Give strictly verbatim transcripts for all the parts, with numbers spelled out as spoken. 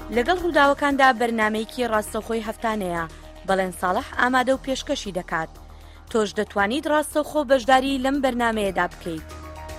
لەگەڵ ڕووداوەکاندا بەرنامەیەکی ڕاستەوخۆی هەفتانەیە بەڵێن ساڵح ئامادە و پێشکەشی دەکات. تۆش دەتوانیت ڕاستەوخۆ بەشداری لەم بەرنامەیەدا بکەیت.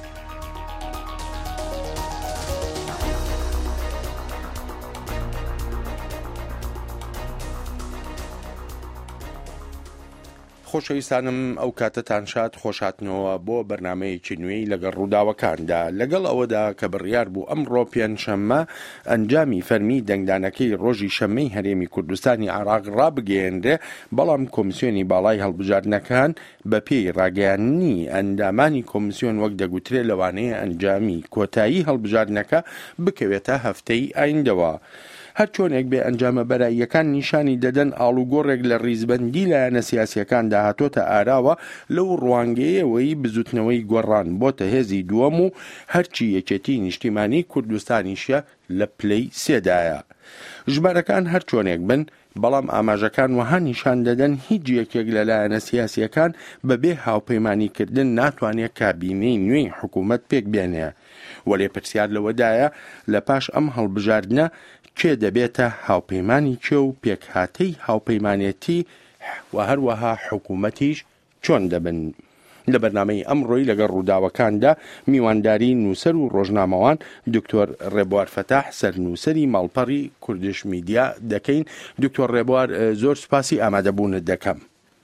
خۆشەویستانم ئەو کاتتان شاد خۆشاتنەوە بۆ بەرنمەیەکی نوێی لەگەڵ ڕووداوەکاندا لەگەڵ ئەوەدا کە بڕیار بوو ئەمڕۆ پێنجشەممە ئەنجامی فەرمی دەنگدانەکەی ڕۆژی شەممەی هەرێمی کوردستانی عێراق ڕابگەیەنرێ، بەڵام کۆمیسیۆنی باڵای هەڵبژاردنەکان بە پێی ڕاگەیاندنی ئەندامانی کۆمیسیۆن وەک دەگوترێت لەوانەیە ئەنجامی کۆتایی هەڵبژاردنەکە بکەوێتە هەفتەی ئایندەوە. هەر چۆنێک بێ ئەنجامە بەراییەکان نیشانی دەدەن ئاڵوگۆڕێک لە ڕیزبەندی لایەنە سیاسیەکان داهاتۆتە ئاراوە لەو ڕوانگەیەوەی بزوتنەوەی گۆڕان بۆتە هێزی دووەم و هەرچی یەکێتی نیشتیمانی کوردستانیشە لە پلەی سێدایە. ژمارەکان هەر چۆنێک بن، بەڵام ئاماژەکان وەها نیشان دەدەن هیچ یەکێک لە لایەنە سیاسیەکان بەبێ هاوپەیمانیکردن ناتوانێت کابینەی نوێی حکوومەت پێک بێنێ. وەلێ پرسیار لەوەدایە لە پاش ئەم هەڵبژاردنە کێ دەبێتە هاوپەیمانی کێ و پێکهاتەی هاوپەیمانێتی و هەروەها حکوومەتیش چۆن دەبن. لە بەرنامەی ئەمڕۆی لەگەڵ ڕووداوەکاندا میوانداری نووسەر و ڕۆژنامەوان دکتۆر ڕێبوار فەتاح سەرنووسەری ماڵپەڕی کوردش میدیا دەکەین. دکتۆر ڕێبوار، زۆر سوپاسی ئامادەبوونت دەکەم.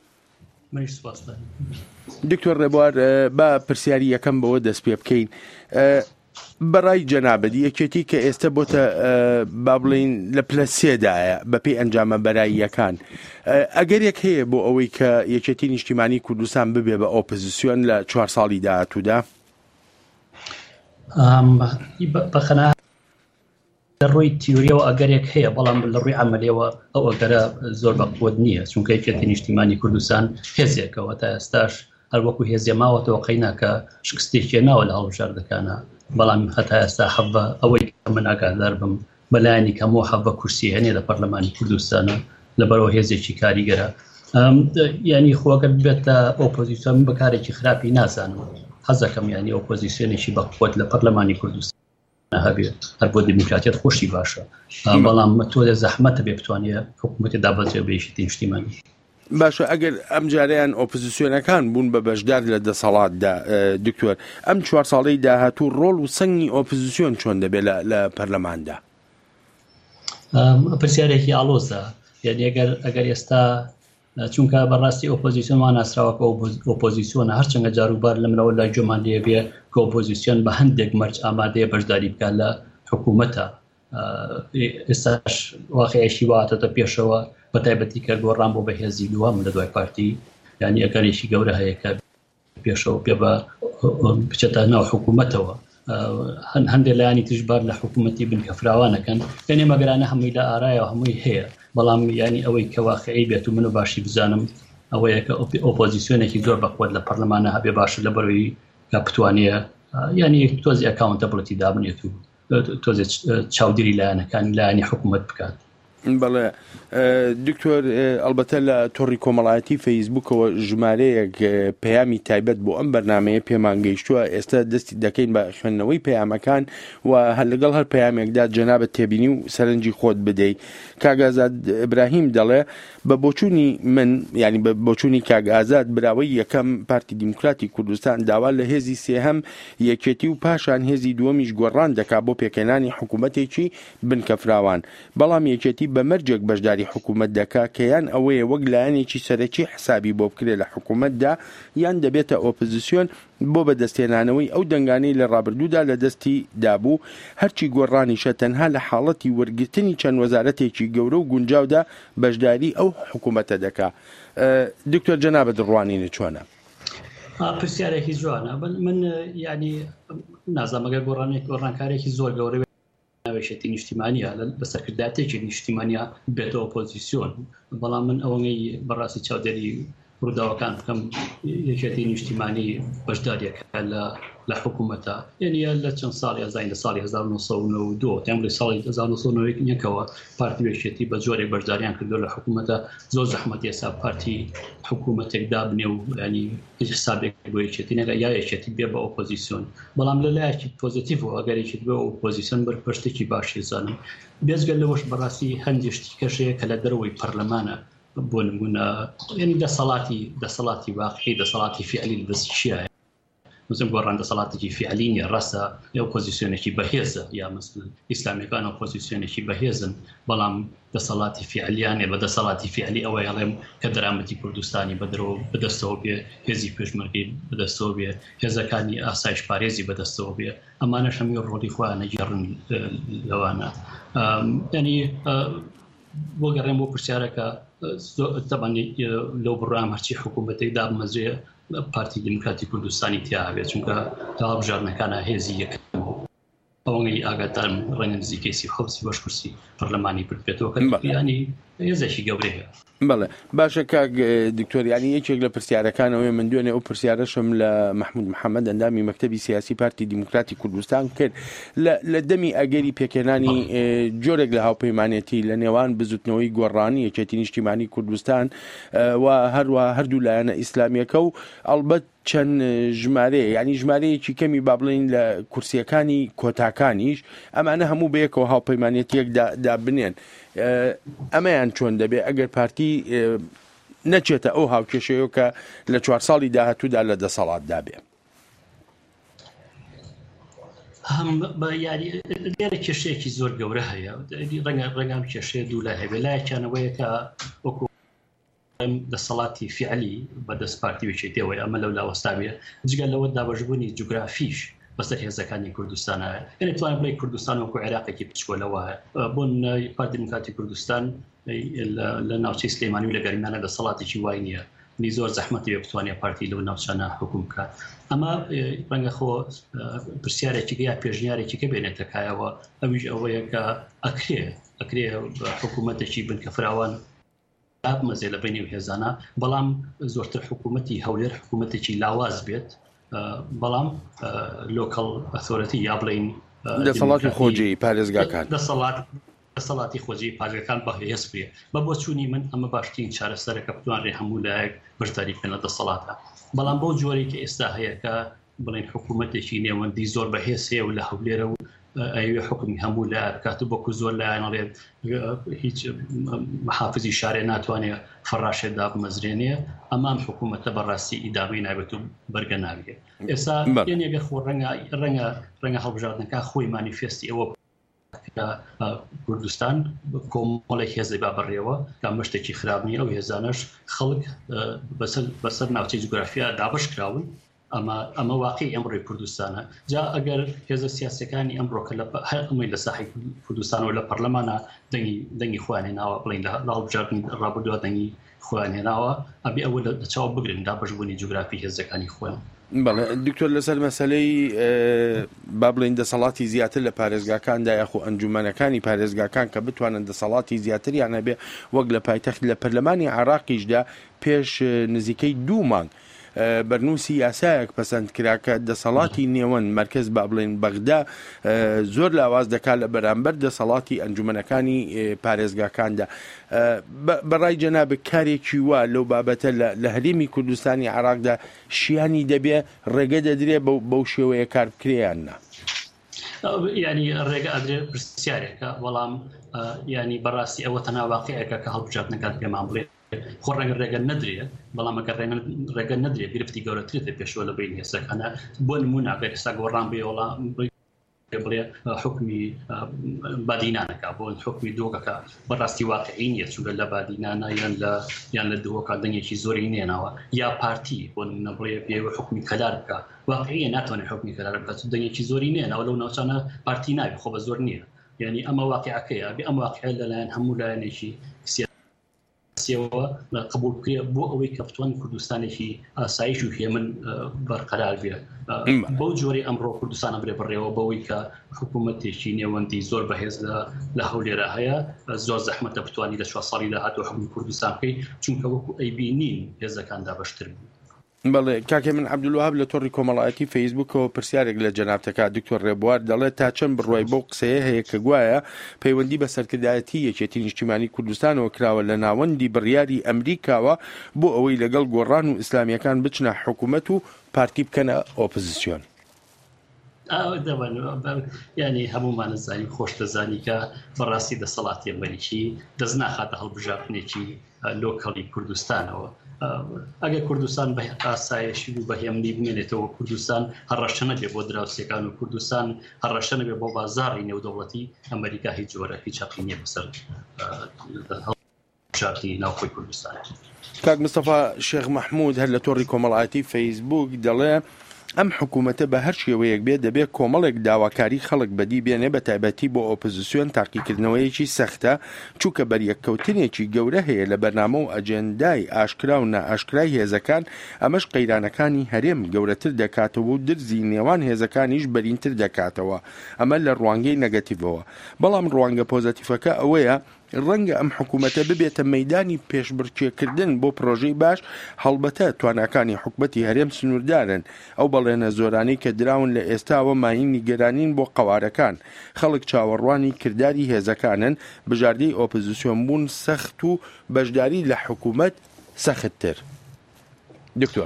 دکتۆر ڕێبوار، بە پرسیاری یەکەم بەوە دەست پێ بکەین. بەڕای جەنابەت یەکێتی کە ئێستا بۆتە با بڵین لە پلە سێدایە بەپێی ئەنجامە بەراییەکان، ئەگەرێک هەیە بۆ ئەوەی کە یەکێتی نیشتیمانی کوردستان ببێ بە ئۆپۆزیسیۆن لە چوار ساڵی داهاتوودا؟ بەخەنە ڕۆی تیۆریەوە ئەگەرێک هەیە، بەڵام لە ڕووی عەمەلیەوە ئەو ئەگەرە زۆر بەقوت نییە، چونکە یەکێتی نیشتیمانی کوردستان هێزێکەوە تا ئێستاش هەر وەکو هێزیە ماوەتەوە قەیناکە شکستێکی ناوە لە هەڵبژاردنەکانە، بەڵام هەتا ئێستا حەبە ئەوەی من ئاگادار بم بەلایەنی کەمەوە حەبە کورسی هەنێ لە پەرلەمانی کوردستانە لەبەرەوە هێزێکی کاریگەرە. یعنی خۆگەر بێتە ئۆپۆزیسیۆن بەکارێکی خراپی نازانم، حەزەکەم یعنی ئۆپۆزیسیۆنێکی بەقوت لە پەرلەمانی کوردستان هەبێت، هەر بۆ دیموکراتیەت خۆشی باشە، بەڵام تۆ لە زەحمەتە بێ بتوانێت حکوومەتی دابەزێ بە یەکێتی نیشتیمانی. باشە، ئەگەر ئەم جاریان ئۆپۆزیسیۆنەکان بوون بە بەشدار لە دەسەڵاتدا، دکتۆر، ئەم چوار ساڵەی داهاتوو ڕۆڵ و سەنگی ئۆپۆزیسیۆن چۆن دەبێت لە پەرلەماندا؟ پرسیارێکی ئاڵۆزە، یعنی ئەگەر ئەگەر ئێستا چونکە بەڕاستی ئۆپۆزیسیۆنمان ناسراوە کە ئۆپۆزیسیۆنە هەرچەندە جاروبار لە منەوە لای جۆمان لێ بێ کە ئۆپۆزیسیۆن بە هەندێک مەرج ئامادەیە بەشداری بکات لە حکوومەتە. ئێستاش واقعیەشی واتەتە پێشەوە بە تایبەتی کە گۆڕان بۆ بەهێزی دووەم لە دوای پارتی، یعنی ئەگەرێکی گەورە هەیە کە پێشەوە پێ بە بچێتە ناو حکوومەتەوە، هەندێک لایانی تشبار لە حکوومەتی بن کە فراوانەکەن، پێنێ مەگەرانە هەمووی لە ئارایەوە هەمووی هەیە، بەڵام ینی ئەوەی کە واقعی بێت و من و باشی بزانم ئەوەیە کە ئۆپۆزیسیۆنێکی زۆر بەقوت لە پەرلەمانە هەبێ باشە لەبەرەوەی کە بتوانێ ینی تۆزی ئەکاونتەبڵەتی دابنێت و تۆزێت چاودێری لایەنەکانی لایەنی حکوومەت بکات. بەڵێ دکتۆر، ئەلبەتە لە تۆڕی کۆمەڵایەتی فەیسبوکەوە ژمارەیەک پەیامی تایبەت بۆ ئەم بەرنامەیە پێمان گەیشتووە، ئێستا دەستی دەکەین بە خوێندنەوەی پەیامەکان و هەر لەگەڵ هەر پەیامێکدا جەنابەت تێبینی و سەرنجی خۆت بدەیت. کاگازاد ئیبراهیم دەڵێ بە بۆچوونی من، یعنی بە بۆچوونی کاگازاد براوەی یەکەم پارتی دیموکراتی کوردستان داوا لە هێزی سێهەم یەکێتی و پاشان هێزی دووەمیش گۆڕان دەکات بۆ پێکەنانی حکوومەتێکی بنکە فراوان، بەڵام یەکێتی بە مەرجێک بەشداری حکوومەت دەکا کە یان ئەوەیە وەک لایەنێکی سەرەکی حسابی بۆ بکرێت لە حکوومەتدا، یان دەبێتە ئۆپۆزیسیۆن بۆ بەدەستێنانەوەی ئەو دەنگانەی لە ڕابردوودا لە دەستی دابوو، هەرچی گۆڕانیشە تەنها لە حاڵەتی وەرگرتنی چەند وەزارەتێکی گەورە و گونجاودا بەشداری ئەو حکوومەتە دەکا. دکتۆر جەنابەت ڕوانینە چۆنە؟ پرسیارێکی جوانە. من یعنی نازانمەگە گۆڕانێک گۆڕانکارێکی زۆر گەورە ناوێشێتی نیشتیمانیە لە سەرکردایەتێکی نیشتیمانیە بێتە ئۆپۆزیسیۆن، بەڵام من ئەوەی بەڕاستی چاودێری ڕووداوەکان بکەم یەکێتی نیشتیمانی بەشداریەکە لە حکوومەتە یعنی لە چەند ساڵی ئەزای لە ساڵی هەزار و نۆ سەد و نۆ و دو تێم لە ساڵی هەزار و نۆ سەد و نۆ یەکەوە پارتی وێکێتی بە جۆرێک بەشداریان کردو لە حکوومەتە زۆر زەحمەت ئێستا پارتی حکوومەتێک دابنێ و ینی هیچ حسابێک بۆ یەکێتی نەگە یا یەکێتی بێ بە ئۆپۆزیسیۆن بەڵام لە لایەکی پۆزیتیڤ ئەگەر یەکێتی بێ ئۆپۆزیسیۆن بەرپرسێکی باشی زانم بێزگە لەوەش بەڕاستی هەندێشتی کەشەیە کە لە دەرەوەی پەرلەمانە بۆ نمونە ینی دەسەڵاتی دەسەڵاتی واقعی دەسەڵاتی فعلی بەسیشیە مثلا گۆڕان دەسەڵاتێکی فعلی نیە ڕاستە یا ئۆپۆزیسیۆنێکی بەهێزە یا مثلا ئیسلامیەکان ئۆپۆزیسیۆنێکی بەهێزن بەڵام دەسەڵاتی فعلیانێ بە دەسەڵاتی فعلی ئەوەی هەڵێم کە دەرامەتی کوردستانی بەدرەوە بەدەستەوە بێ هێزی پێشمەرگی بەدەستەوە بێ هێزەکانی ئاسایش پارێزی بەدەستەوە بێ ئەمانەش هەمی ڕۆڵی خۆیان نەگێڕن لەوانە ینی بۆ گەڕێم بۆ پرسیارەکە تەبانی لەو بڕام هەرچی حکوومەتێک دابمەزرێ پارتی دموکراتی کوردستانی تیاوێت چونکە هەڵبژاردنەکانە هێزی یەکەمەوە ئەوەی ئاگاتان ڕەنگە نزیکەی خەڵکی بەش کورسی پەرلەمانی پرپێتەوە ینی هێزێکی گەورەیە. بەڵێ باشە کاک دکتۆریانی یەکێک لە پرسیارەکانەوەی من دوێنێ ئەو پرسیارەشم لە محمود محەممەد ئەندامی مەکتەبی سیاسی پارتی دیموکراتی کوردستان کرد لە دەمی ئەگەری پێکێنانی جۆرێک لە هاوپەیمانێتی لە نێوان بزوتنەوەی گۆڕانی یەکێتی نیشتیمانی کوردستان و هەروە هەردوو لایەنە ئیسلامیەکە و ئەڵبەت چەند ژمارەیە ینی ژمارەیەکی کەمی با بڵین لە کورسیەکانی کۆتاکانیش ئەمانە هەموو بەیەکەوە هاوپەیمانێتیەک دابنێن ئەمەیان چۆن دەبێت ئەگەر پارتی نەچێتە ئەو هاوکێشەیە کە لە چوار ساڵی داهاتوودا لە دەسەڵات دابێ لێرە کێشەیەکی زۆر گەورە هەیە ڕەنگە ڕێگام کێشەیە دوو لای هەبێ لایەکیانەوەیە کە وەکو دەسەڵاتی فعلی بەدەست پارتی وێکێتیەوەی ئەمە لەو لاوەستابێ جگە لەوە دابەشبوونی جوگرافیش بەسەر هێزەکانی کوردستانە یعنی توانین بڵێ کوردستان وەکو عێراقێکی بچکۆلەوە بۆن پارتی دموکراتی کوردستان لە ناوچەی سلێمانی و لە گەرمیانە دەسەڵاتێکی وای نییە نی زۆر زەحمەتی پێ بتوانێت پارتی لەو ناوچانە حکوم بکات ئەمە ڕەنگە خۆ پرسیارێکی یا پێشنیارێکی کە بێنێتە کایەوە ئەویش ئەوەیە کە ئەکرێ ئەکرێ حکوومەتێکی بنکە فراوان مەزێ لە بینی و هێزانە بەڵام زۆرتر حکوومەتی هەولێر حکوومەتێکی لاواز بێت بەڵام لۆکەڵ ئەثۆرەتی یا بڵین دەسەڵاتی خۆجی پارێزگاکان دەسەڵاتی خۆجی پارێزگاکان بەهێز بێ بە بۆ چوونی من ئەمە باشترین چارەسەرەکە بتوانرێ هەموو لایەک بەشداری بکەن لە دەسەڵاتە بەڵام بۆ جۆرێکی ئێستا هەیە کە بڵین حکوومەتێکی نێوەندی زۆر بەهێز هەیە و لە هەولێرە و ئەوێ حکمی هەموو لە کاتو بۆکو زۆر لایەنەڵێت هیچ محافزی شارێ ناتوانێت فەڕاشێدا بمەزرێنێ ئەمام حکوومەتە بەڕاستی ئیدامی نابێت و بەرگە ناوێت ئێستا یەنێگە خۆ ڕەنگە ڕەنگە ڕەنگە هەڵبژاردنەکە خۆی مانیفێستی ئەوە کوردستان کۆمەڵێک هێزی با بڕێەوە کا مشتێکی خراپنی ئەو هێزانەش خەڵک بەسەر ناوچەی جوگرافیا دابش کراون ئەمە ئەمە واقعی ئەمڕۆی کوردستانە جا ئەگەر هێزە سیاسەکانی ئەمڕۆکە لە هەرمی لە ساحی کوردستان و لە پەرلەمانە دەنگی دەنگی خوانێناوە بڵین لە لاڵبژاردننی ڕابردووە دەنگی خوانێناوە ئەبێ ئەوە لە چاو بگرن دابەشبوونی جوگرافی هێزەکانی خۆیان. بەڵێ دکتۆر لەسەر مەسەلەی با بڵین دەسەڵاتی زیاتر لە پارێزگاکاندا یاخۆ ئەنجومەنەکانی پارێزگاکان کە بتوانن دەسەڵاتی زیاتریان هەبێ وەک لە پایتەخت لە پەرلەمانی عێراقیشدا پێش نزیکەی دوو مانگ بەرنووسی یاسایەک پەسەند کرا کە دەسەڵاتی نێوەن مرکز با بڵێن بەغدا زۆر لاواز دەکات لە بەرامبەر دەسەڵاتی ئەنجومەنەکانی پارێزگاکاندا بەڕای جەنابە کارێکی وا لەو بابەتە لە هەرێمی کوردستانی عێراقدا شیانی دەبێ ڕێگە دەدرێ بەو شێوەیە کار بکرێیان نا ینی ڕێگە ئەدرێ پرسیارێکە بەڵام ینی بەڕاستی ئەوە تەنها واقعەکە کە هەڵبژاردنەکان پێمان بڵێ خۆ ڕەنگە ڕێگە نەدرێت بەڵام ئەگەر ڕێگە نەدرێت گرفتی گەورەترێتە پێشەوە لە بین هێزەکانە بۆ نمونە ئەگەر ئێستا گۆڕان بێ وەڵام بڵێ حکمی بادینانەکە بۆ حکمی دۆگەکە بەڕاستی واقعی نیە چونکە لە بادینانە یان لە یان لە دۆکە دەنگێکی زۆری نێناوە یا پارتی بۆ نمونە بڵێ پێوە حکمی کەلار بکە واقعیە ناتوانێت حکمی کەلار بکات چون دەنگێکی زۆری نێناوە لەو ناوچانە پارتی ناوی خۆ بە زۆر نییە یعنی ئەمە واقعەکەیە بێ ئەم واقعە لەلایەن هەموو لایەنێکی سیاسی. بەڵام بۆ جۆرێکی ئێستا هەیە بۆ نمونە بڵێ پارتی وێکێتی بەدەست پێکێنانی دەسەڵاتی فعلی بەدەست پێکێنانی دەسەڵاتی فعلی سیەوە قبول بکرێ بۆ ئەوەی کە بتوان کوردستانێکی ئاسایش و هێمن بەرقەرار بێ بەو جۆری ئەمڕۆ کوردستانە برێ بڕێەوە بەوەی کە حکوومەتێکی نێوەندی زۆر بەهێز لە هەولێرە هەیە زۆر زەحمەتە بتوانی لە چوار ساڵی داهاتوو حکومەت کوردستان بکەی چونکە وەکو ئەیبینین هێزەکاندا بەشتر بوو. بەڵێ کاکێ من عەبدولوهاب لە تۆڕی کۆمەڵایەتی فەیسبوکەوە پرسیارێک لە جەنابتەکە دکتۆر ڕێبوار دەڵێت تا چەند بڕوای بەو قسەیە هەیە کە گوایە پەیوەندی بە سەرکردایەتی یەکێتی نیشتیمانی کوردستانەوە کراوە لە ناوەندی بڕیاری ئەمریکاوە بۆ ئەوەی لەگەڵ گۆڕان و ئیسلامیەکان بچنە حکوومەت و پارتی بکەنە ئۆپۆزیسیۆن. ینی هەمومان زانین خۆش دەزانی کە بەڕاستی دەسەڵاتی ئەمریکی دەست ناخاتە هەڵبژاردنێکی لۆکەڵی کوردستانەوە. ئەگەر کوردستان بە ئاسایشی و بەهێمنی بمێنێتەوە کوردستان هەڕەشە بێ بۆ دراوسەکان و کوردستان هەڕەشە بێ بۆ بازاڕی نێودەوڵەتی ئەمریکا هیچ جۆرە هیچ حەقی نییە بەسەر هەڵبژاردنی ناوخۆی کوردستان. کاک مستەفا شێخ مەحموود هەر لە تۆڕی کۆمەڵایەتی فەیسبوک دەڵێ ئەم حکوومەتە بە هەر شێوەیەک بێت دەبێت کۆمەڵێک داواکاری خەڵک بەدی بێنێ بە تایبەتی بۆ ئۆپۆزیسیۆن تاقیکردنەوەیەکی سەختە چووکە بەریەککەوتنێکی گەورە هەیە لە بەرنامە و ئەجێندای ئاشکرا و نائاشکرای هێزەکان ئەمەش قەیرانەکانی هەرێم گەورەتر دەکاتەوە و درزی نێوان هێزەکانیش بەرینتر دەکاتەوە ئەمە لە ڕوانگەی نەگەتیڤەوە. بەڵام ڕوانگە پۆزەتیڤەکە ئەوەیە ڕەنگە ئەم حکوومەتە ببێتە مەیدانی پێشبڕکێکردن بۆ پرۆژەی باش هەڵبەتە تواناکانی حکوومەتی هەرێم سنووردارن ئەو بەڵێنە زۆرانەی کە دراون لە ئێستاوە ماین نیگەرانین بۆ قەوارەکان خەڵک چاوەڕوانی کردداری هێزەکانن بژاردەی ئۆپۆزیسیۆن بوون سەخت و بەشداری لە حکوومەت سەختتر. دکتۆر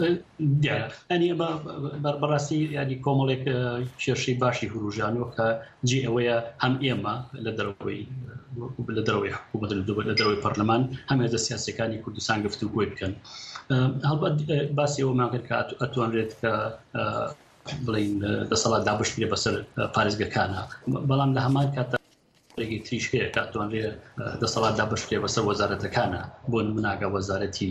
ئەنی بەڕاستی ینی کۆمەڵێک کێشەی باشی هوروژانەوە کە جێ ئەوەیە هەم ئێمە لە دەرەوەی لە دەرەوەی حکوومەت لە دەرەوەی پەرلەمان هەم هێزە سیاسەکانی کوردستان گفتوگۆی بکەن. هەڵبەت باسی ئەوە ماگەر کە ئەتوانرێت کە بڵین دەسەڵات دابشتێ بەسەر پارێزگەکانە بەڵام لە هەمان کاتە ێکی تریش هەیە کە ئەتوانرێت دەسەڵات دابشتێ بەسەر وەزارەتەکانە بۆ نموناگە وەزارەتی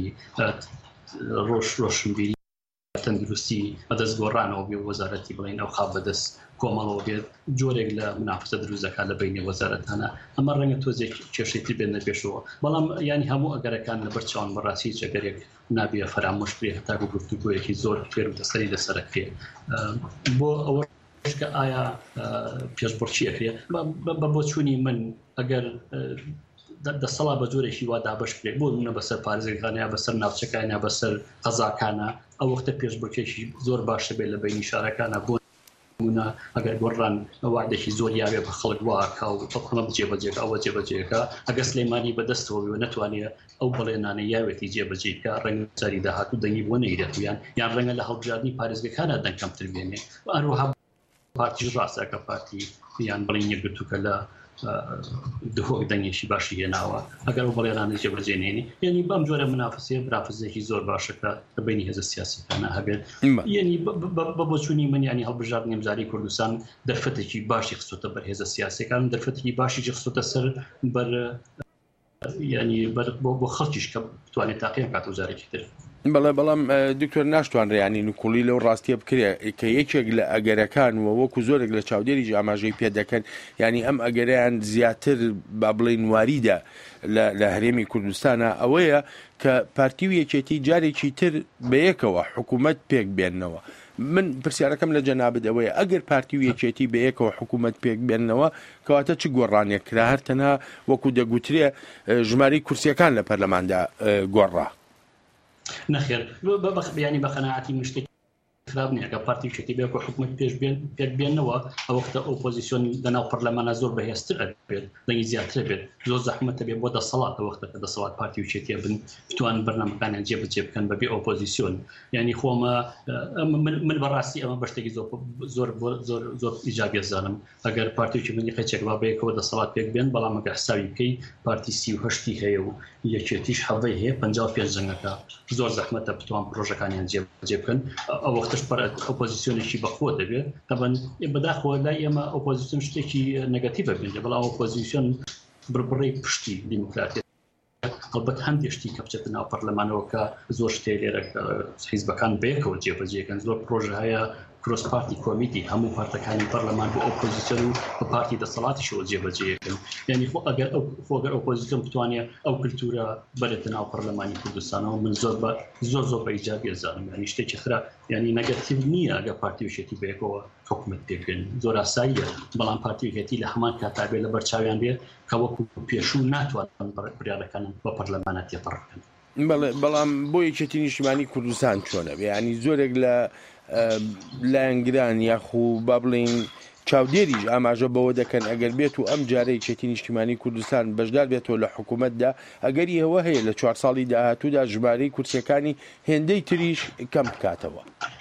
ڕۆژ ڕۆشنبیری تەندروستی بەدەست گۆڕانەوە بێ وەزارەتی بڵین ئەو خاپ بەدەست کۆمەڵەوە بێت جۆرێک لە منافسە دروستەکە لە بینی وەزارەتانە ئەمە ڕەنگە تۆزێک کێشەی بێنە پێشەوە بەڵام ینی هەموو ئەگەرەکان لە بەرچاوان بەڕاستی جەگەرێک نابێ فەرامۆش بێ هەتا بۆ گفتوگۆیەکی زۆر فێر و دەسەری لەسەرەکرێ بۆ ئەوە کە ئایا پێشبڕچیەکرێ بە بۆ چوونی من ئەگەر دەسەڵا بە جۆرێکی وا دابش بێت بۆ منە بەسەر پارێزەکان یا بەسەر ناوچەکان یا بەسەر قەزاکانە ئەو وەختە پێشبڕکێکی زۆر باشە بێت لە بینی شارەکانە بۆ ئەگەر گۆڕان وعدێکی زۆر یاوێ بە خەڵک واکە و حکومەت جێبەجێکە ئەوە جێبەجێەکە ئەگەر سلەیمانی بەدەستەوە نەتوانێت ئەو بەڵێنانە یاوێتی جێبەجێکە ڕەنگ جاری داهاتوو دەنگی بۆ نەیرێتیان یان ڕەنگە لە هەڵبژاردننی پارێزگەکانە دەنگ کەمتر بێنێ ئەروەها پارتیش ڕاستەکە پارتی یان بڵین یەکگرتووکە لە دهۆک دەنگێکی باشی هێناوە ئەگەر بەڵێنانی جێبەجێنێنی یعنی بەم جۆرە منافسێ برافزێکی زۆر باشەکە لە بینی هێزە سیاسیەکانە هەبێت یعنی بە بۆچوونی من ینی هەڵبژاردننی هەمزاری کوردستان دەرفەتێکی باشی خستۆتە بەر هێزە سیاسیەکان دەرفەتێکی باشی خستۆتە سەر بەر ینی بۆ خەڵکیش کە بتوانێت تاقییان کات وزارێکی تر. بەڵێ بەڵام دکتۆر ناشتوانرێ ینی نکوڵی لەو ڕاستیە بکرێ کە یەکێک لە ئەگەرەکان و وەکو زۆرێک لە چاودێری ئاماژەی پێ دەکەن ینی ئەم ئەگەریان زیاتر با بڵین واریدە لە هەرێمی کوردستانە ئەوەیە کە پارتی و یەکێتی جارێکی تر بەیەکەوە حکوومەت پێک بێننەوە. من پرسیارەکەم لە جەنابەت ئەوەیە ئەگەر پارتی و یەکێتی بەیەکەوە حکوومەت پێک بێننەوە کەواتە چ گۆڕانێک کرا هەرتەنها وەکو دەگوترێ ژماری کورسیەکان لە پەرلەماندا گۆڕا. نەخێر ینی بە قەناعەتی مشتێک خراپ نییە کە پارتی وچێتی بێ حکوومەت پێش پێک بێنەوە ئەو وەختە ئۆپۆزیسیۆن لەناو پەرلەمانە زۆر بەهێزتر بێت دەنگی زیاتر بێت زۆر زەحمەتە بێت بۆ دەسەڵات وەختە کە دەسەڵات پارتی وچێتیە بن بتوان بەرنامەکانیان جێبەجێ بکەن بەبێ ئۆپۆزیسیۆن ینی خۆمە من بەڕاستی ئەمە بەشتێکی زۆر زۆر زۆر ئیجابی زانم ئەگەر پارتیوکی منی قەچێک با بەیەکەوە دەسەڵات پێک بێن بەڵام ئەگەر حسابی بکەی پارتی سی و هەشتی هەیە و یەکێتیش حەڤەی هەیە پەنجاو و پێنج جەنگەکە زۆر زەحمەتە بتوان پرۆژەکانیان جێبەجێ بکەن ئەو وەختەش ئۆپۆزیسیۆنێکی بەخۆ دەبێت طبعاً بەداخەوە لای ئێمە ئۆپۆزیسیۆن شتێکی نەگەتیڤە بێت بەڵام ئۆپۆزیسیۆن بڕبڕی پشتی دیموکراتی هەڵبەت هەندێک شتی کە بچێتە ناو پەرلەمانەوە کە زۆر شتێ لێرە حیزبەکان بەیەکەوە جێبەجێکەن زۆر پرۆژە هەیە کرۆس پارتی کۆمیتی هەموو پارتەکانی پەرلەمان بۆ ئۆپۆزیسیۆن و بە پارتی دەسەڵاتیشەوە جێبەجێکەن یعنی خۆ ئەگەر ئەگەر ئۆپۆزیسیۆن بتوانێت ئەو کلتورە بەرێتە ناو پەرلەمانی کوردستانەوە من زۆر بە زۆر زۆر بە ئیجابی ئەزانم یعنی شتێکی خرا یعنی نەگەتیو نییە ئەگەر پارتی وشێتی بەیەکەوە حکومت پێکەن زۆر ئاساییە بەڵام پارتی وشێتی لە هەمان کاتا بێ لە بەرچاویان بێ کە وەکو پێشوو ناتوانن بڕیارەکان بە پەرلەمانە تێپەڕکەن بەڵام بۆ یەکێتی نیشتیمانی کوردستان چۆنە بێ ینی زۆرێک لە لایەنگران یاخوو با بڵین چاودێریش ئاماژە بەوە دەکەن ئەگەر بێت و ئەم جارەی یەکێتی نیشتیمانی کوردستان بەشدار بێتەوە لە حکوومەتدا ئەگەری ئەوە هەیە لە چوار ساڵی داهاتوودا ژمارەی کورسیەکانی هێندەی تریش کەم بکاتەوە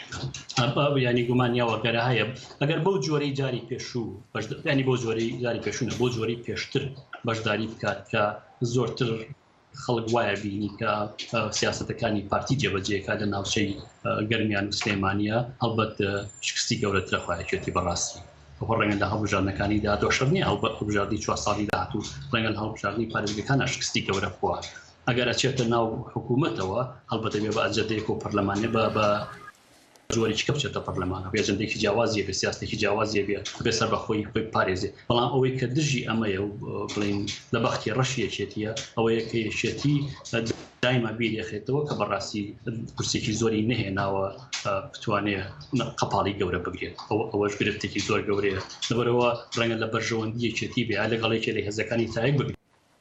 ینی گومانیاوە گەرە هەیە ئەگەر بەو جۆرەی جاری پێشوو ینی بۆ جۆرەی جاری پێشوونە بۆ جۆرەی پێشتر بەشداری بکات کە زۆرتر خەڵک وایە بینی کە سیاسەتەکانی پارتی جێبەجێکات لە ناوچەی گەرمیان و سلێمانیە هەڵبەت شکستی گەورەترە خۆیەکێتی بەڕاستی ڕێگەن لە هەڵبژاردنەکانیدا دۆشەر نییە هەڵبەت هەڵبژاردننی چوار ساڵی داهاتوو ڕێگەن هەڵبژاردننی پارێزگەکانە شکستی گەورە بووە ئەگەر ئەچێتە ناو حکوومەتەوە هەڵبەتە بێ بە ئەجەندەیەک و پەرلەمانێ بە بە زۆرێکی کە بچێتە پەرلەمانە بێجندێکی جیاوازیە بێ سیاستێکی جیاوازیە بێ بێسەر بە خۆی خۆی پارێزێ بەڵام ئەوەی کە دژی ئەمەیە و بڵین لە بەختی ڕەشیەکێتیە ئەوەیە کە یەکێتی دایما بیرێخێتەوە کە بەڕاستی کورسێکی زۆری نهێناوە بتوانێت قەپاڵی گەورە بگرێت ئەوەش گرفتێکی زۆر گەورەیە لەبەرەوە ڕەنگە لە بەرژەوەندی یەکێتی بێ لەگەڵێکی لە هێزەکانی تایەک بگرێت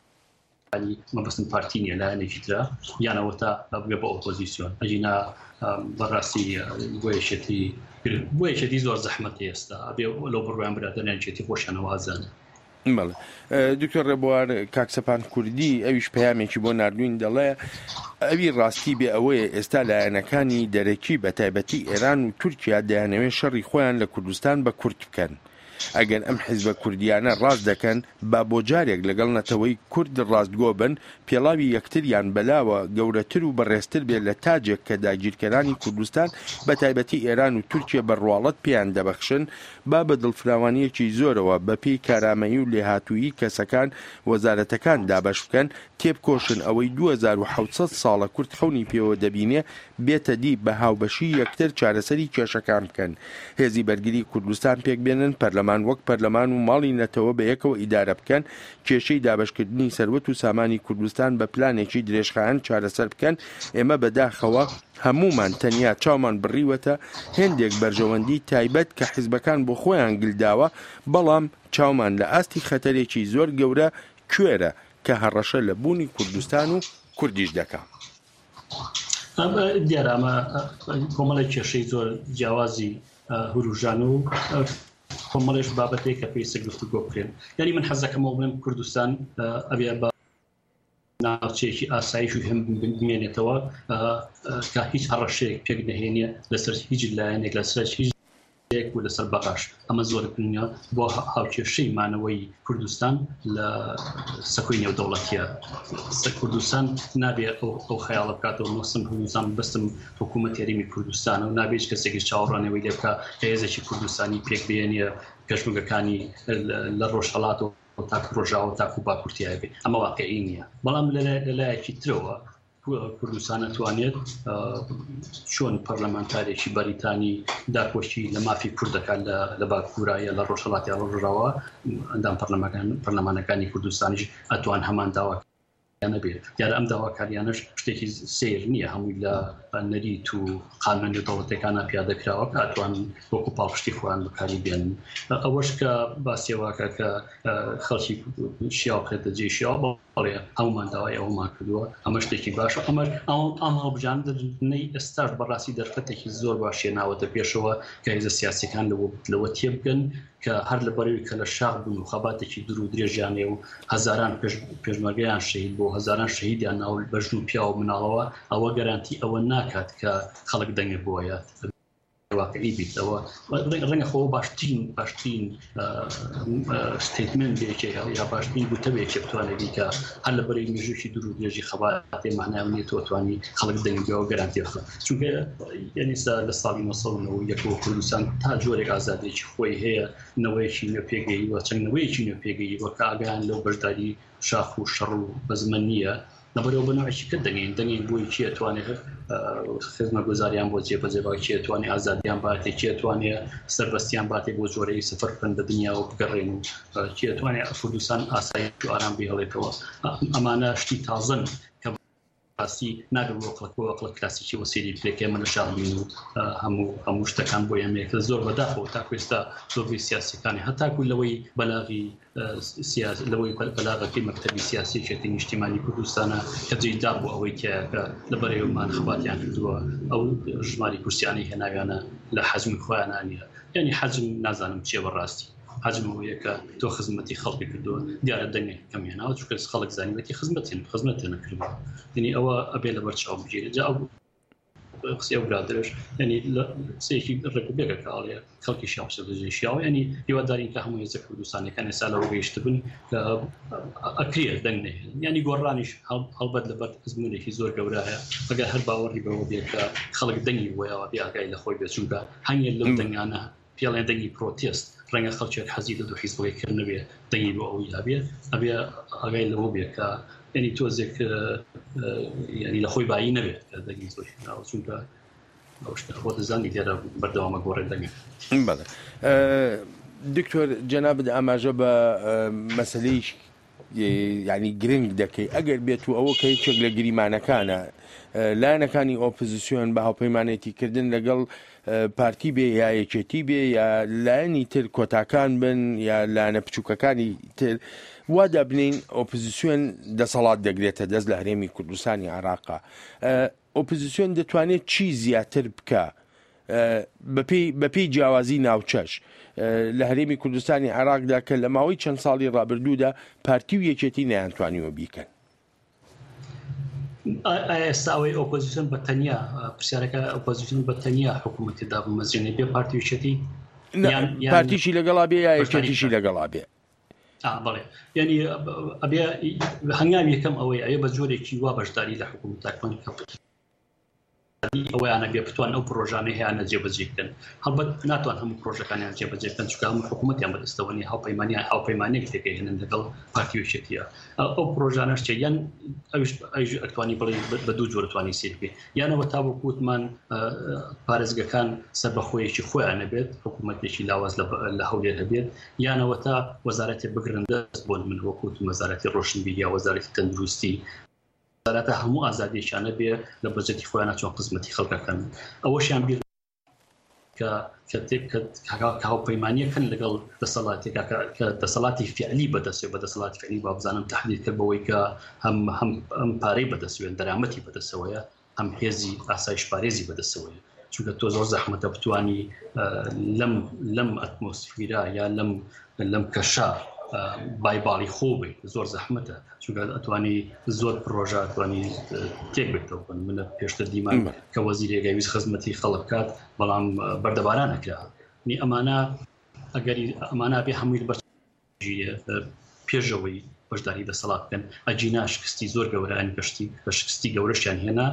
مەبەستن پارتی نیە لایەنێکی ترە یانەوە تا بگە بە ئۆپۆزیسیۆن ئەجینا بەڕاستی بۆ یەکێتی بۆ یەکێتی زۆر زەحمەتی ئێستا ئەبێ لەو بڕوایان برادرێنێکی خۆشیانەوازانە بەڵێ دکتۆر ڕێبوار کاکسەپان کوردی ئەویش پەیامێکی بۆ نردوین دەڵێ ئەوی ڕاستی بێ ئەوەیە ئێستا لایەنەکانی دەرەکی بە تایبەتی ئێران و تورکیا دەیانەوێت شەڕی خۆیان لە کوردستان بە کورد بکەن ئەگەر ئەم حیزبە کوردیانە ڕاست دەکەن با بۆ جارێک لەگەڵ نەتەوەی کورد ڕاستگۆ بن پێڵاوی یەکتریان بەلاوە گەورەتر و بەڕێزتر بێت لە تاجێک کە داگیرکەرانی کوردستان بە تایبەتی ئێران و تورکیا بەڕواڵەت پێیان دەبەخشن با بە دڵفراوانیەکی زۆرەوە بە پێی کارامەیی و لێهاتوویی کەسەکان وەزارەتەکان دابەش بکەن تێبکۆشن ئەوەی دوو هەزار و حەوت سەد ساڵە کورد خەونی پێوە دەبینێ بێتە دی بە هاوبەشی یەکتر چارەسەری کێشەکان بکەن هێزی بەرگری کوردستان پێک بێنن پەرلەمان وەک پەرلەمان و ماڵی نەتەوە بە یەکەوە ئیدارە بکەن کێشەی دابەشکردنی سەروەت و سامانی کوردستان بە پلانێکی درێژخایەن چارەسەر بکەن ئێمە بەداخەوە هەمومان تەنیا چاومان بڕیوەتە هێندێک بەرژەوەندی تایبەت کە حیزبەکان بۆ خۆیان گلداوە بەڵام چاومان لە ئاستی خەتەرێکی زۆر گەورە کوێرە کە هەڕەشە لە بوونی کوردستان و کوردیش دەکات دیارامە کۆمەڵی کێشەی زۆر جیاوازی هوروژان و کۆمەڵێش بابەتێک کە پێویستە گفتوگۆ بکرێن یعنی من حەزەکەمەوە بڵێم کوردستان ئەبێ بە ناوچەیەکی ئاسایش و هەم بمێنێتەوە کە هیچ هەڕەشەیەک پێک نەهێنێ لەسەر هیچ لایەنێک لەسەر هیچ و لەسەر بەقاش ئەمە زۆر بنیە بۆ هاوکێشەی مانەوەی کوردستان لە سەکۆی نێودەوڵەتیە کوردستان نابێت ئەو خەیاڵە بکاتەوە نووسم کوردستان بەستم حکوومەت یاریمی کوردستانە و نابێت کەسێکی چاوەڕانەوەی لێ بکە هێزێکی کوردستانی پێک بێنیە گەشتگەکانی لە ڕۆژهەڵاتەوە تاکو ڕۆژاوە تاکو باکوورتیای بێ ئەمە واقعی نییە بەڵام لەلایەکی ترەوە کوردستان ئەتوانێت چۆن پەرلەمانتارێکی بەریتانی داپۆشی لە مافی کوردەکان لە باکوورایە لە ڕۆژهەڵاتی لە ڕۆژاوە ئەندام پەرلەمانەکانی کوردستانیش ئەتوان هەمان داوا نەبێت دیارە ئەم داواکاریانش شتێکی سیر نییە هەمووی لە نەریت و قانون دەوڵەتەکانە پیادەکراوە کە ئەتوان وەکو پاڵپشتی خۆیان بەکاری بێن ئەوەش کە باسیێواکە کە خەڵکی شیا بکرێتە جێی شیا بەڵێ هەمومان داوای ئەومان کردووە ئەمە شتێکی باشە ئەمە ئەم هەڵبژاردنەی ئێستاش بەڕاستی دەرفەتێکی زۆر باشیە ناوەتە پێشەوە کە هێزە سیاسیەکان لەوە تێبگەن کە هەر لەبەرەوەی کە لە شاخ بوون و خەباتێکی دوور و درێژیانێ و هەزاران پێشمەرگەیان شەهید بۆ هەزاران شەهیدیان ناو بەژن و پیا و مناڵەوە ئەوە گەرانتی ئەوە ناکات کە خەڵک دەنگێ بۆیە واقعی بیتەوە ڕەنگە خۆ باشترین باشترین ستیتمنت بێکێ یا باشترین گوتەبێکێ بتوانێت بیکە هەر لەبەرەوەی مێژووی دوور و درێژی خەباتێ مانایان نیە تۆ توانی خەڵک دەنگێەوە گەرانتی بخە چونکە یعنی لە ساڵی نۆ سەد و نۆ یەکەوە کوردستان تا جۆرێک ئازادێکی خۆی هەیە نەوەیەکی نوێ پێگەیوە چەند نەوەیەکی نوێ پێگەیوە کە ئاگایان لەو بەشداری شاخ و شەڕ و بەزمە نییە لەبەرەوە بەنەوەیەکی کرد دەنگین دەنگین بووی چی ئەتوانێت خزمەتگوزاریان بۆ جێبەجێ چی ئەتوانێت ئازادیان باتێ چی ئەتوانێت سەربەستیان باتێ بۆ جۆرەی سەفەر بکەن بە دنیاوە بگەڕێن و چی ئەتوانێت کوردستان ئاسایش و ئارام بهێڵێتەوە ئەمانە شتی تازن کلاسی ناگەڕ وەقڵ کلاسیکی وەسیری پێکێ منە شاڵبین و هەموو هەموو شتەکان بۆ ئەمێکە زۆر بەداخەوە تاکو ئێستا زۆربەی سیاسیەکانی هەتاکو لەوەی بەلاغی لەوەی بەلاغەکەی مەکتەبی سیاسیەتی نیشتیمانی کوردستانە کە جێدا بوو ئەوەی کە لەبەرەوەمان خەباتیان کردووە ئەو ژماری کورسیانی هێناویانە لە حەزمی خۆیانانیە یعنی حەزم نازانم چیە بەڕاستی حەزمەوەیە کە تۆ خزمەتی خەڵکی کردووە دیارە دەنگێک کەمیێناوە چونکە خەڵک زانیوەتی خزمەتین خزمەتێ نەکردووە دنی ئەوە ئەبێ لەبەر چاو بگیرێت جا ئەو قسەی ئەو برادرش ینی سێکی ڕێکوپێکە کاڵەیە خەڵکی شیاوسەژێشیاوە ینی هیوادارین کە هەموو هێزە کوردستانەکان ئێستا لەوە گەیشتبن کە ئەکرێت دەنگ نەهێن ینی گۆڕانیش هەڵبەت لەبەر ئەزمونێکی زۆر گەورەیە ئەگەر هەر باوەڕی بەوە بێت کە خەڵک دەنگی وەیەوە بێ ئاگای لە خۆی بێت چونکە هەنگێک لەو دەنگانە پێڵێن دەنگی پرۆتێست ڕەنگە خەڵکێک حەزی لە دوو حیزبەکەی نەبێ دەنگی بۆ ئەوی هەبێ ئەبێ ئاگای لەوە بێت کە ینی تۆزێک ینی لە خۆی بایی نەبێت دەنگی زۆر چونکە خۆ دەزانی دیارە بەردەوامە گۆڕێ دەنگێ بەڵێ دکتۆر جەنابەت ئاماژە بە مەسەلەی یعنی گرنگ دەکەی ئەگەر بێت و ئەوە کە هیچێک لە گریمانەکانە لایەنەکانی ئۆپۆزیسیۆن بە هاوپەیمانێتیکردن لەگەڵ پارتی بێ یا یەکێتی بێ یا لایەنی تر کۆتاکان بن یا لایەنە بچووکەکانی تر وا دەبنین ئۆپۆزیسیۆن دەسەڵات دەگرێتە دەست لە هەرێمی کوردستانی عێراقا ئۆپۆزیسیۆن دەتوانێت چی زیاتر بکە بەپێی جیاوازی ناوچەش لە هەرێمی کوردستانی عێراقدا کە لە ماوەی چەند ساڵی ڕابردوودا پارتی و یەکێتی نەیانتوانیوە بیکەن ئێستاوەی ئۆپۆزیسیۆن بە تەنیا پرسیارەکە ئۆپۆزیسیۆن بە تەنیا حکوومەتی دابمەزیێنێ بێ پارتی و یەکێتی پارتیشی لەگەڵا بێ یا یەکێتیشی لەگەڵا بێ بەڵێ ینی ئەبێ هەنگاوی یەکەم ئەوەی ئەوێ بە جۆرێکی وا بەشداری لە حکوومەتاکان ئەویانە بێ بتوان ئەو پرۆژانەی هیانە جێبەجێ بکەن هەڵبەت ناتوان هەموو پرۆژەکانیان جێبەجێ بکەن چونکە هەموو حکوومەتیان بەدەستەوەنی هاوپەیمانیان هاوپەیمانێک تێگەیهێنن لەگەڵ پارتی و یەکێتیە ئەو پرۆژانەش چێ یان ئەویش ئەتوانی بڵێ بە دوو جۆر توانی سیر بێ یانەوە تا وەکووتمان پارێزگەکان سەربەخۆیەکی خۆیانە بێت حکوومەتێکی لاواز لە هەولێر هەبێت یانەوە تا وەزارەتی بگرن دەست بۆن من وەکووت وەزارەتی ڕۆشنبیری یا وەزارەتی تەندروستی وەزارەتە هەموو ئازادیشانە بێ لە بەجەتی خۆیانە چۆن قسمەتی خەڵکەکەن ئەوەشیان بیر کە هاوپەیمانیەکەن لەگەڵ دەسەڵاتێکا کە دەسەڵاتی فعلی بەدەستێ بە دەسەڵاتی فعلی با بزانم تحلیل کرد بەوەی کە هەم هەم پارەی بەدەستوێن دەرامەتی بەدەستەوەیە هەم هێزی ئاسایش پارێزی بەدەستەوەیە چونکە تۆ زۆر زەحمەتە بتوانی لەم لەم ئەتمۆسفیرا یا لەم لەم کەشا بایباڵی خۆ بێت زۆر زەحمەتە چونکە ئەتوانی زۆر پرۆژە ئەتوانی تێک بێتەوە منە پێشتر دیمان کە وەزیرێگای ویست خزمەتی خەڵک کات بەڵام بەردەباران نەکرا نی ئەمانە ئەگەری ئەمانە بێ هەمووی بەر پێشەوەی بەشداری دەسەڵات بکەن ئەجینا شکستی زۆر گەورەیان گەشتی بە شکستی گەورەشیان هێنا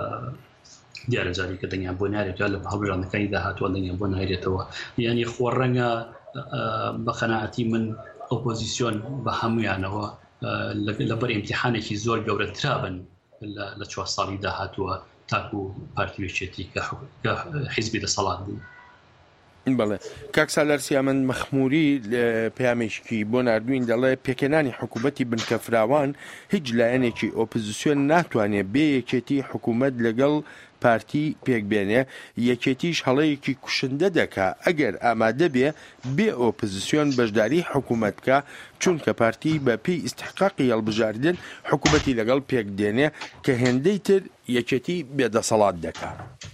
دیارە جاری کە دەنگیان بۆ نارێت لە هەڵبژاردنەکانی داهاتوە دەنگیان بۆ نایرێتەوە یعنی خۆڕەنگە بە قەناعەتی من ئۆپۆزیسیۆن بە هەمویانەوە لەبەر ئیمتیحانێکی زۆر گەورەترابن لە چوار ساڵی داهاتووە تاکو پارتی وێچێتی کە حیزبی دەسەڵات بوو. بەڵێ کاک سالار سیامەند مەخموری پەیامێکی بۆ نردوین دەڵێ پێکەنانی حکوومەتی بنکەفراوان هیچ لایەنێکی ئۆپۆزیسیۆن ناتوانێت بێ یەکێتی حکوومەت لەگەڵ پارتی پێکبێنێ یەکێتیش هەڵەیەکی کوشندە دەکا ئەگەر ئامادە بێ بێ ئۆپۆزیسیۆن بەشداری حکوومەت بکە چونکە پارتی بە پێی ئیستحقاقی هەڵبژاردن حکوومەتی لەگەڵ پێکدێنێ کە هێندەی تر یەکێتی بێدەسەڵات دەکا.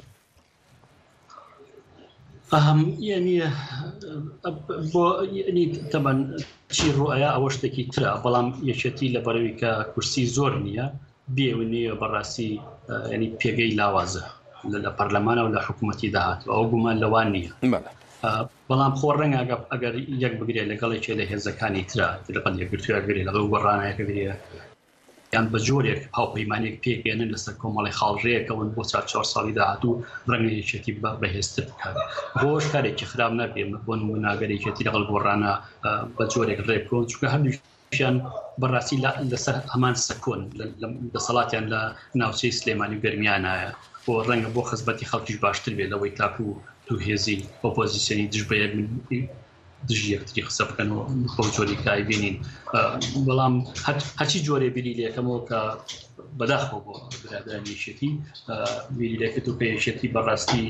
ئەهم یعنی بۆ ینی تەبەن چی ڕۆیە ئەوە شتێکی ترە بەڵام یەکێتی لە بەرەوەی کە کورسی زۆر نییە بێوە نییە بەڕاستی ینی پێگەی لاوازە لە پەرلەمانە و لە حکوومەتی داهاتوە ئەو گومان لەوان نییە بەڵام خۆ ڕەنگە ئەگەر یەک بگرێ لەگەڵێکی لە هێزەکانی ترە لەقەن یەکگرتوویەگرێ لەگەڵ گۆڕانایەکەگرێ یان بە جۆرێک هاوپەیمانێک پێکێنن لەسەر کۆمەڵی خاڵژەیەکەون بۆ چوار چوار ساڵی داهاتوو ڕەنگە یەکێتی بەهێزتر بکات بۆش کارێکی خراپ نەبێ بۆ نموناگەرێکێتی لەگەڵ گۆڕانە بە جۆرێک ڕێ بکەون چونکە هەردوو هەمووشیان بەڕاستی لەسەر هەمان سەکۆن دەسەڵاتیان لە ناوچەی سلێمانی گەرمیانایە بۆ ڕەنگە بۆ خزمەتی خەڵکیش باشتر بێت لەوەی تاکو و دوو هێزی ئۆپۆزیسیۆنی دژ بە دژ یەکتری قسە بکەن و بۆ جۆری کای بینین بەڵام هەرچی جۆرێ بیری لێکەمەوە کە بەداخەوە بۆ برادرانی یەکێتی بیری لێکرد و پێشێتی بەڕاستی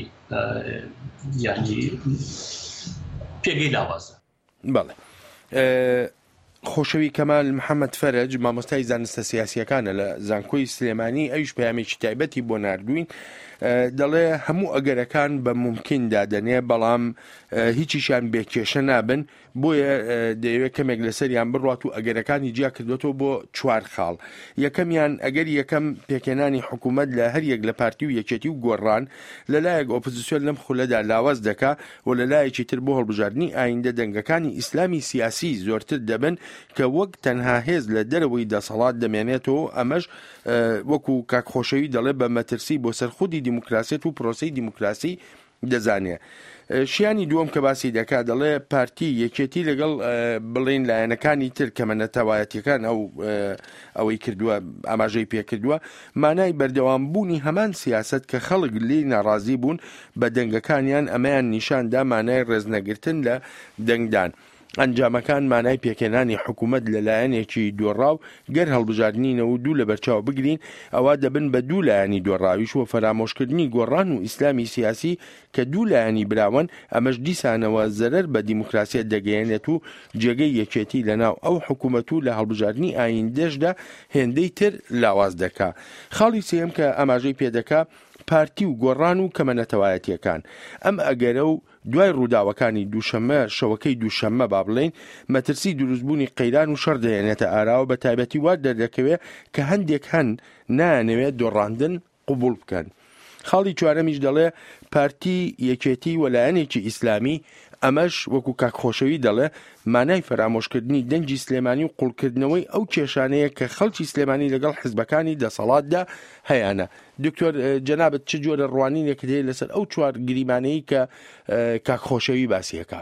یعنی پێگەی لاوازە. بەڵێ خۆشەوی کەمال محەممەد فەرج مامۆستای زانستە سیاسیەکانە لە زانکۆی سلێمانی ئەویش پەیامێکی تایبەتی بۆ ناردوین دەڵێ هەموو ئەگەرەکان بە ممکن دادەنێ بەڵام هیچیشان بێکێشە نابن بۆیە دەیەوێت کەمێک لەسەریان بڕات و ئەگەرەکانی جیا کردوێتەوە بۆ چوار خاڵ. یەکەمیان ئەگەر یەکەم پێکێنانی حکوومەت لە هەریەک لە پارتی و یەکێتی و گۆڕان لەلایەک ئۆپۆزیسیۆن لەم خولەدا لاواز دەکا و لەلایەکی تر بۆ هەڵبژاردننی ئایندە دەنگەکانی ئیسلامی سیاسی زۆرتر دەبن کە وەک تەنها هێز لە دەرەوەی دەسەڵات دەمێنێتەوە. ئەمەش وەکو کاک خۆشەوی دەڵێ بە مەترسی بۆ سەرخودی دیموکراسیت و پرۆسی دیموکراسی دەزانێ. شیانی دووەم کە باسی دەکات دەڵێ پارتی یەکێتی لەگەڵ بڵێن لایەنەکانی تر کە مەنەتەوایەتیەکان ئەو ئەوەی کردووە ئاماژەی پێکردووە مانای بەردەوامبوونی هەمان سیاست کە خەڵک لێی ناڕازی بوون بە دەنگەکانیان ئەمەیان نیشاندا مانای ڕێزنەگرتن لە دەنگدان. ئەنجامەکان مانای پێکێنانی حکوومەت لەلایەنێکی دۆڕاو گەر هەڵبژاردنینەوە دوو لە بەرچاو بگرین ئەوە دەبن بە دوو لایەنی دۆڕاویش و فەرامۆشکردنی گۆڕان و ئیسلامی سیاسی کە دوو لایەنی براون ئەمەش دیسانەوە زەرەر بە دیموکراسیەت دەگەیەنێت و جێگەی یەکێتی لەناو ئەو حکوومەت و لە هەڵبژاردننی ئایندەشدا هێندەی تر لاواز دەکا. خاڵی سێم کە ئاماژەی پێدەکا پارتی و گۆڕان و کەمەنەتەوایەتیەکان ئەم ئەگەرە و دوای ڕووداوەکانی دووشەممە شەوەکەی دووشەممە با بڵێن مەترسی دروستبوونی قەیران و شەڕ دەهێنێتە ئاراوە بە تایبەتی وا دەردەکەوێت کە هەندێک هەن نانەوێت دۆڕاندن قبول بکەن. خاڵی چوارەمیش دەڵێ پارتی یەکێتی وەلایەنێکی ئیسلامی ئەمەش وەکو کاک خۆشەوی دەڵێ مانای فەرامۆشکردنی دەنگی سلێمانی و قوڵکردنەوەی ئەو کێشانەیە کە خەڵکی سلێمانی لەگەڵ حزبەکانی دەسەڵاتدا هەیەە. دکتۆر جەنابەت چ جۆرە ڕوانینێک هەیە لەسەر ئەو چوار گریمانەی کە کاک خۆشەوی باسیەکە؟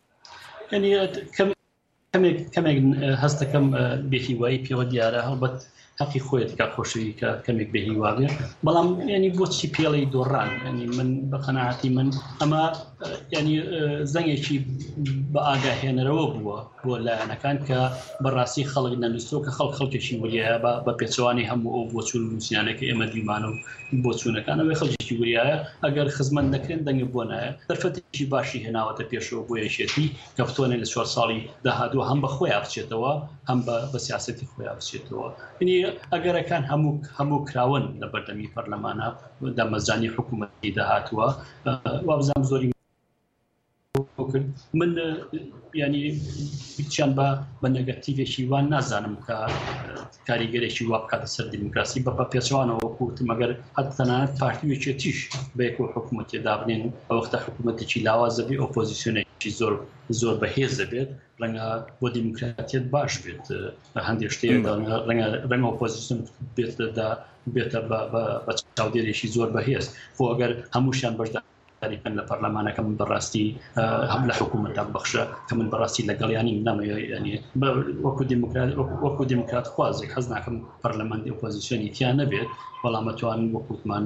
کەمێک هەست دەکەم بێهیوایی پێوە دیارە هەڵبەت حقی خۆیەت کاک خۆشەوی کە کەمێک بێهیواڵێ بەڵام ینی بۆچی پێڵەی دۆڕان ینی من بە قەناعەتی من ئەمە ینی زەنگێکی بە ئاگاهێنەرەوە بووە بۆ لایەنەکان کە بەڕاستی خەڵک نەنووسۆ کە خەڵک خەڵکێکی وریایە بە پێچەوانی هەموو ئەو بۆچوون نووسیانەکە ئێمە دیمانە و بۆچوونەکانەوەی خەڵکێکی وریایە ئەگەر خزمەت نەکرێن دەنگە بۆ نایە دەرفەتێکی باشی هێناوەتە پێشەوە بۆ یەکێتی کە بتوانێت لە چوار ساڵی داهاتووە هەم بە خۆی بچێتەوە هەم بە سیاسەتی خۆی بچێتەوە. ئەگەرەکان هەموو هەموو کراون لە بەردەمی پەرلەمانە دامەزرانی حکوومەتی داهاتووە وابزانام زۆری کرد من ینی هیچیان بە بە نەگەتیڤێکی وان نازانم کە کاریگەرێکی وا بکاتە سەر دیموکراسی بە پێچوانەوە کوتم ئەگەر حتی تەنانەت پارتیوێکێتیش بە یەک حکوومەتێدا بنێن ئەوەختە حکوومەتێکی لاوازە بێ ئۆپۆزیسیۆنێکی زۆر زۆر بەهێزە بێت ڕەنگە بۆ دیموکراتیت باش بێت هەندێک شتێک ڕەنگە ئۆپۆزیسیۆن بێتە بە چاودێرێکی زۆر بەهێز بۆ ئەگەر هەمووشیان بەشدا تاریخن لە پەرلەمانەکە من بەڕاستی هەم لە حکوومەتە بەخشە کە من بەڕاستی لەگەڵیانی نامەوێ ینی وەکو دیموکرات وەکو دیموکرات خوازێک حەز ناکەم پەرلەمانی ئۆپۆزیسیۆنی تیان نەبێت بەڵام ئەتوانن وەکوتمان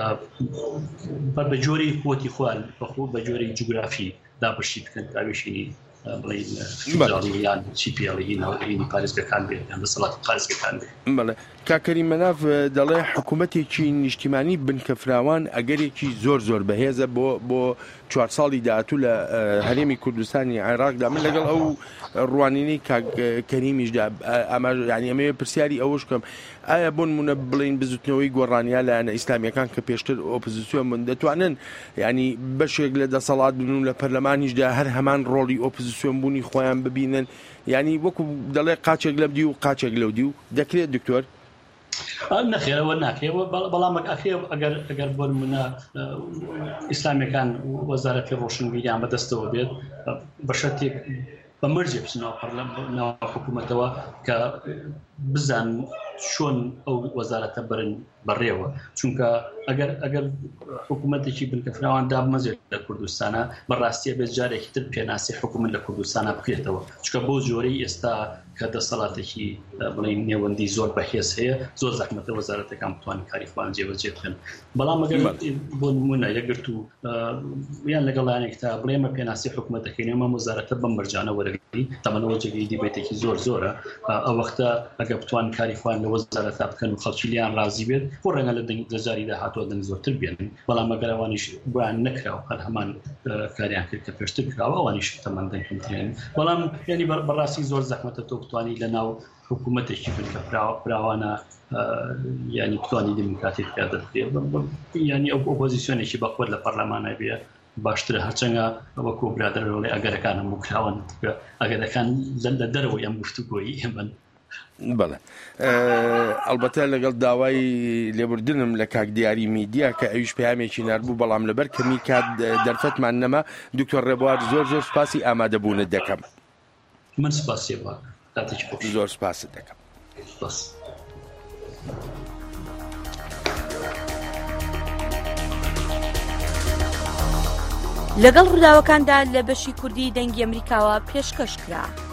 بە جۆرەی قووەتی خوال بەخۆ بە جۆرەی جوگرافی دابەشی بکەن تاوێشینی بڵێن چی پێڵی پارێزگەکان بێت یان دەسەڵاتی پارێزگەکان بێت. بەڵێ کاکەری مەناف دەڵێ حکوومەتێکی نیشتیمانی بنکەفراوان ئەگەرێکی زۆر زۆر بەهێزە بۆ بۆ چوار ساڵی داهاتوو لە هەرێمی کوردستانی عێراقدا من لەگەڵ ئەو ڕوانینەی کەریمیشدا ئەمە ینی ئەمەوێ پرسیاری ئەوەش کەم ئایا بۆ نمونە بڵین بزوتنەوەی گۆڕانیا لایەنە ئیسلامیەکان کە پێشتر ئۆپۆزیسیۆن بوون دەتوانن ینی بەشێک لە دەسەڵات بن و لە پەرلەمانیشدا هەر هەمان ڕۆڵی ئۆپۆزیسیۆن بوونی خۆیان ببینن ینی وەکو دەڵێ قاچێک لەم دی و قاچێک لەو دی و دەکرێت دکتۆر؟ نەخێرەوە ناکرێەوە بەڵام ئەخێ ئەگەر ئەگەر بۆ نمونە ئیسلامیەکان وەزارەتی ڕۆشنبیریان بەدەستەوە بێت بە شەرتێک بە مەرجێ بچنەوە پەرلەمانەوە حکوومەتەوە کە بزان چۆن ئەو وەزارەتە برن بەڕێوە چونکە ئەگەر ئەگەر حکوومەتێکی بنکەفراوان دابمەزێت لە کوردستانە بەڕاستیە بێت جارێکی تر پێناسی حکوومەت لە کوردستانە بکرێتەوە چکە بۆ جۆرەی ئێستا کە دەسەڵاتێکی بڵین نێوەندی زۆر بەهێز هەیە زۆر زەحمەتە وەزارەتەکان بتوانن کاریخوان جێبەجێ بکەن بەڵام ئەگەر بۆ نمونە یەکگرت و یان لەگەڵیانێکتا بڵێمە پێناسی حکوومەتەکەی نێمە وەزارەتە بەم بەرجانە وەرەگری تەمەنەوە جێگەی دیبێتێکی زۆر زۆرە ئەو وەختە ئەگەر بتوان کاریخوان لە وەزارەتا بکەن و خەڵکی لیان ڕازی بێت بۆ ڕەنگە لە دەجاری داهاتوە دەنگ زۆرتر بێنن بەڵام ئەگەر ئەوانیش بۆیان نەکراوە هەر هەمان کاریان کرد کە پێشتر کراوە ئەوانیش تەمەن دەنگترێن بەڵام یعنی بەڕاستی زۆر زەحمەتە تۆ بتوانی لە ناو حکوومەتێکی بنکە فراوانە ینی بتوانی دیموکراتی پیادە بکرێت ینی ئەو ئۆپۆزیسیۆنێکی بەخۆت لە پەرلەمانە بێ باشترە هەرچەنگە وەکو برادرەوەڵێ ئەگەرەکان هەموو کراون ئەگەرەکان لە دەرەوەی ئەم گفتوگۆیی هێمن بەڵێ ئەلبەتە لەگەڵ داوای لێبوردنم لە کاک دیاری میدیا کە ئەویش پەیامێکی نەربوو بەڵام لەبەر کەمی کات دەرفەتمان نەما دکتۆر ڕێبوار زۆر زۆر سپاسی ئامادەبوونت دەکەم من سپاسی بە کاتێکی زۆر سپاست دەکەم لەگەڵ ڕووداوەکاندا لە بەشی کوردی دەنگی ئەمریکاوە پێشکەش کرا.